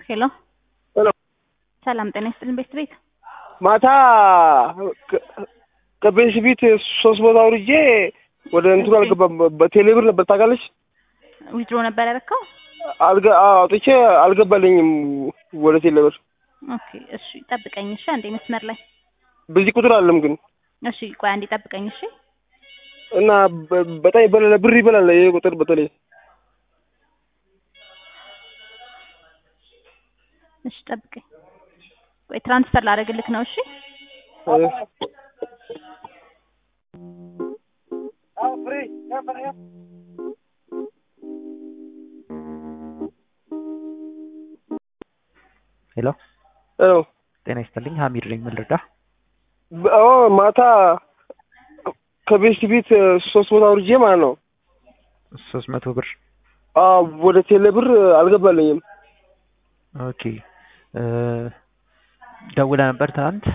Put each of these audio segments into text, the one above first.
ሄሎ ሄሎ ሰላም ጤና ይስጥልኝ። ቤት ማታ ከቤት ፊት 300 አውርጄ ወደ እንትኑ አልገባም። በቴሌብር ነበር ታውቃለች። ዊድሮ ነበር ያደረከው? አውጥቼ አልገባልኝም ወደ ቴሌብር። ኦኬ እሺ ጠብቀኝ እሺ። አንዴ መስመር ላይ በዚህ ቁጥር አለም ግን እሺ ቆይ አንዴ ጠብቀኝ እሺ። እና በጣም ይበላል፣ ብር ይበላል ይሄ ቁጥር በተለይ። እሺ ጠብቀኝ። ቆይ ትራንስፈር ላደርግልክ ነው እሺ። ሄሎ ሄሎ ጤና ይስጥልኝ። ሀሚድ ነኝ። ምን ልርዳ? ማታ ከቤት ፊት 300 አውርጄ ማለት ነው 300 ብር ወደ ቴሌብር አልገባልኝም። ኦኬ ደውለህ ነበር ትናንት?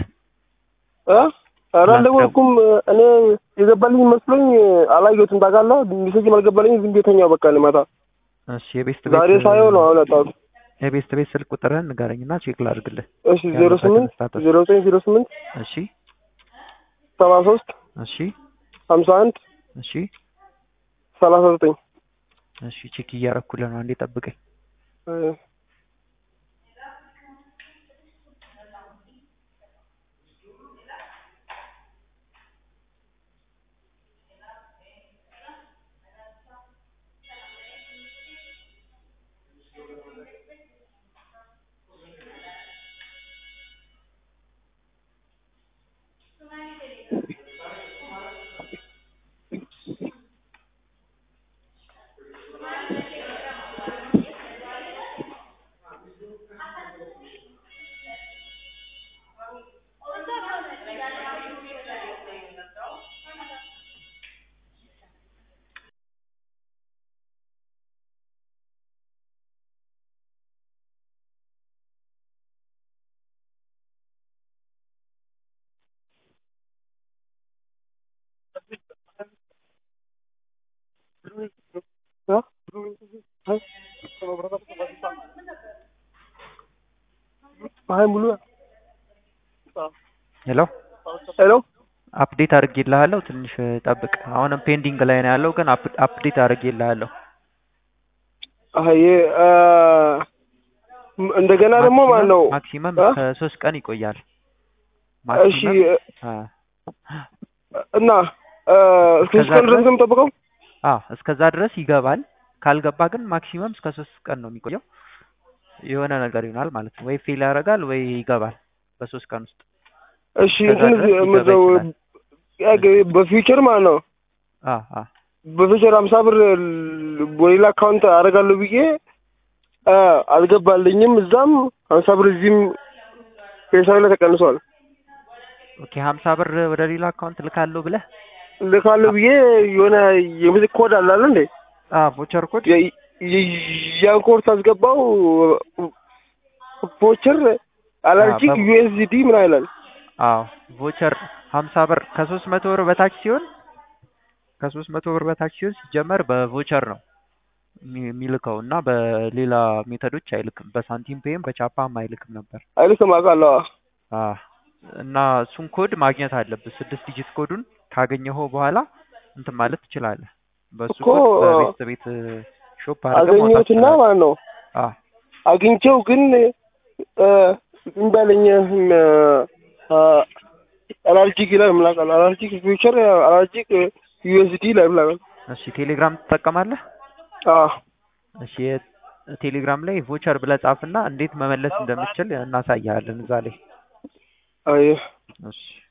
ኧረ አልደወልኩም። እኔ የገባልኝ መስሎኝ አላየሁትም ታውቃለህ። ሜሴጅም አልገባልኝም። ዝም ቤተኛው በቃ ነው ማታ። እሺ የቤስት ቤት ዛሬ ሳይሆን ነው አሁን ያጣሁት። የቤስት ቤት ስልክ ቁጥርህን ንገረኝና ቼክ ላድርግልህ። እሺ 0908 እሺ 73 እሺ 51 እሺ 39 እሺ ቼክ እያደረኩልህ ነው። አንዴ ጠብቀኝ። ሄሎ ሄሎ አፕዴት አድርጌልሃለሁ። ትንሽ ጠብቅ። አሁንም ፔንዲንግ ላይ ነው ያለው፣ ግን አፕዴት አድርጌልሃለሁ። አይ እንደገና ደግሞ ማለት ነው ማክሲመም ከ3 ቀን ይቆያል። እሺ እና እስከ ድረስ ነው የምጠብቀው? እስከዛ ድረስ ይገባል። ካልገባ ግን ማክሲመም እስከ 3 ቀን ነው የሚቆየው። የሆነ ነገር ይሆናል ማለት ነው። ወይ ፌል ያደርጋል ወይ ይገባል በ3 ቀን ውስጥ። እሺ እንትን ምንድነው በፊውቸር ማለት ነው በፊውቸር 50 ብር በሌላ አካውንት አደርጋለሁ ብዬ አልገባልኝም። እዛም 50 ብር እዚህም ፔሳው ላይ ተቀንሷል። ኦኬ 50 ብር ወደ ሌላ አካውንት ልካለሁ ብዬ የሆነ የምስክ ኮድ አለ እንዴ? ቮቸር ኮድ ያን ኮድ ታስገባው ቮቸር አለርጂክ ዩኤስዲ ምን አይላል? ቮቸር 50 ብር ከ300 ብር በታች ሲሆን ሲጀመር በቮቸር ነው የሚልከው እና በሌላ ሜተዶች አይልክም። በሳንቲም ፔይም በቻፓም አይልክም ነበር። አይልክም አውቃለሁ። እና እሱን ኮድ ማግኘት አለብህ። 6 ዲጂት ኮዱን ካገኘኸው በኋላ እንትን ማለት ትችላለህ። በሱ ኮድ በቤት ሾፕ አገኘሁትና ማለት ነው አግኝቼው ግን እንበለኝ አለርጂክ ይላል ምላቃል። አለርጂክ ፊውቸር አለርጂክ ዩኤስዲ ላይ ምላቃል። እሺ ቴሌግራም ትጠቀማለህ? እሺ ቴሌግራም ላይ ቮቸር ብለህ ጻፍና እንዴት መመለስ እንደምትችል እናሳያለን እዛ ላይ። አይ እሺ